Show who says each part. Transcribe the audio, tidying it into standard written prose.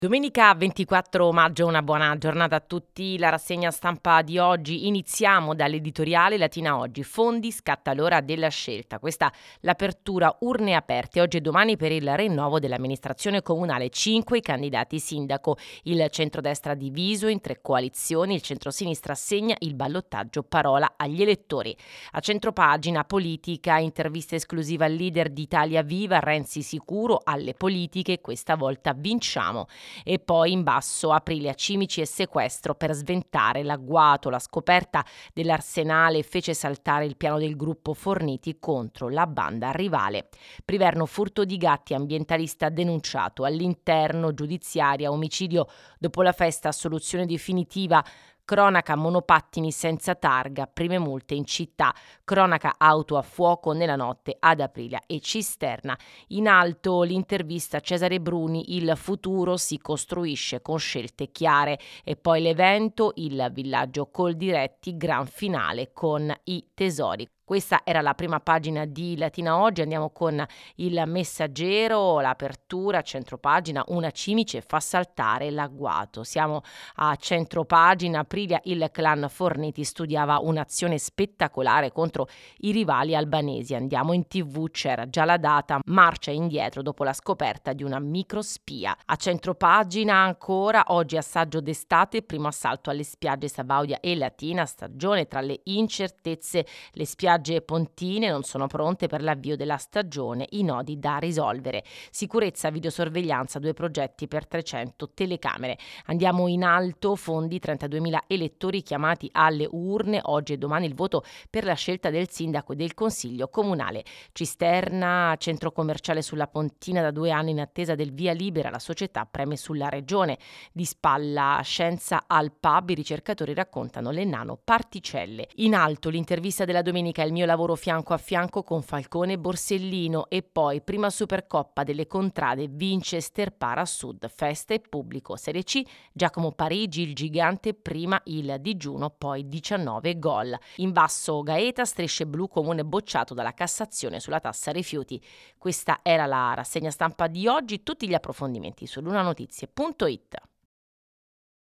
Speaker 1: Domenica 24 maggio, una buona giornata a tutti. La rassegna stampa di oggi. Iniziamo dall'editoriale Latina Oggi. Fondi, scatta l'ora della scelta. Questa l'apertura, urne aperte oggi e domani per il rinnovo dell'amministrazione comunale. 5 i candidati sindaco. Il centrodestra diviso in 3 coalizioni. Il centrosinistra assegna il ballottaggio, parola agli elettori. A centropagina politica, intervista esclusiva al leader di Italia Viva, Renzi sicuro alle politiche, questa volta vinciamo. E poi in basso Aprilia, cimici e sequestro per sventare l'agguato. La scoperta dell'arsenale fece saltare il piano del gruppo Forniti contro la banda rivale. Priverno, furto di gatti, ambientalista denunciato. All'interno, giudiziaria, omicidio dopo la festa, assoluzione definitiva. Cronaca, monopattini senza targa, prime multe in città. Cronaca, auto a fuoco nella notte ad Aprilia e Cisterna. In alto l'intervista a Cesare Bruni, il futuro si costruisce con scelte chiare. E poi l'evento, il villaggio Coldiretti, gran finale con i tesori. Questa era la prima pagina di Latina Oggi. Andiamo con il Messaggero, l'apertura, centropagina, una cimice fa saltare l'agguato. Siamo a centropagina. Aprilia, il clan Forniti studiava un'azione spettacolare contro i rivali albanesi. Andiamo in TV, c'era già la data, marcia indietro dopo la scoperta di una microspia. A centropagina ancora, oggi assaggio d'estate, primo assalto alle spiagge Sabaudia e Latina, stagione tra le incertezze, le spiagge pontine non sono pronte per l'avvio della stagione, i nodi da risolvere. Sicurezza, videosorveglianza, 2 progetti per 300 telecamere. Andiamo in alto, fondi, 32.000 elettori chiamati alle urne, oggi e domani il voto per la scelta del sindaco e del consiglio comunale. Cisterna, centro commerciale sulla Pontina, da 2 anni in attesa del via libera, la società preme sulla regione. Di spalla scienza al pub, i ricercatori raccontano le nanoparticelle. In alto l'intervista della domenica, il mio lavoro fianco a fianco con Falcone e Borsellino. E poi prima Supercoppa delle Contrade, vince Sterpara Sud, festa e pubblico. Serie C, Giacomo Parigi, il gigante, prima il digiuno, poi 19 gol. In basso Gaeta, strisce blu, comune bocciato dalla Cassazione sulla tassa rifiuti. Questa era la rassegna stampa di oggi, tutti gli approfondimenti su lunanotizie.it.